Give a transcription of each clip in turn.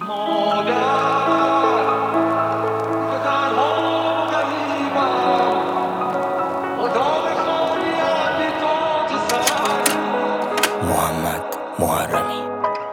محمد محرمی.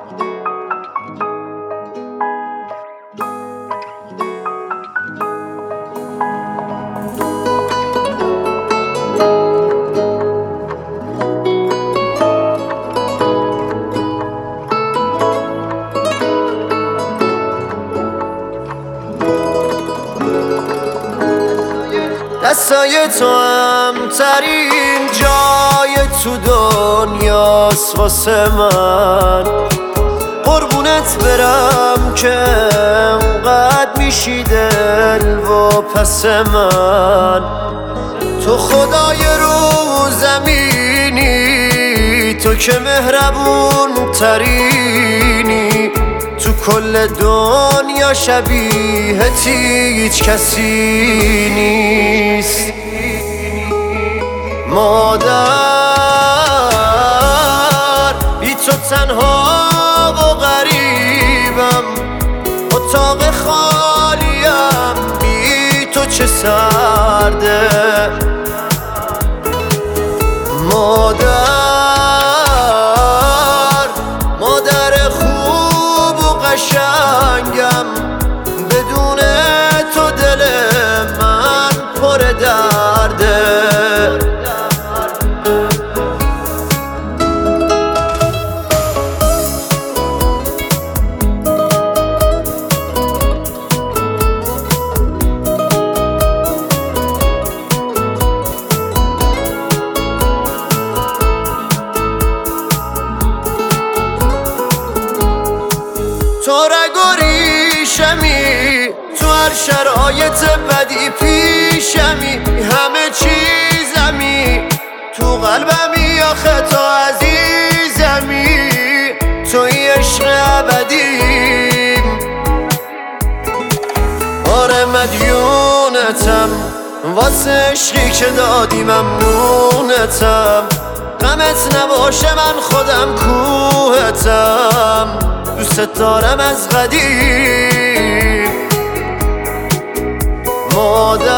دستای تو امترین جای تو دنیاست واسه من. قربونت برم که انقدر میشی دل و پس من. تو خدای رو زمینی، تو که مهربون ترینی. تو کل دنیا شبیهت هیچ کسی نیست. مادر بی تو تنها و غریبم، اتاق خالیم بی تو چه سرده. مادر خوب و قشنگم، بدون تو دل من پر درده. تو رگ و ریشمی، تو هر شرایط بدی پیشمی. همه چیزمی، تو قلبمی آخه تو عزیزمی. توی عشق ابدیم، آره مدیونتم واسه عشقی که دادی ممنونتم. غمت نباشه من خودم کوهتم، دوست دارم از قدیم. مادر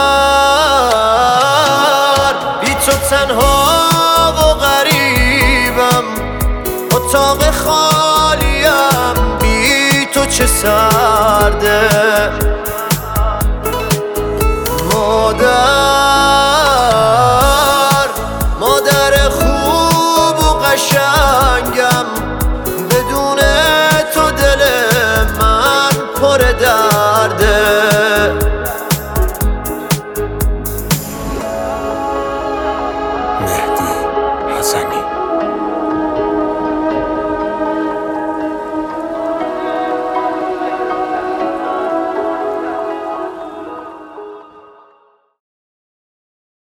بی تو تنها و غریبم، اتاق خالیم بی تو چه سرده. مادر خوب و قشنگم، بدون تو دل من پر درده.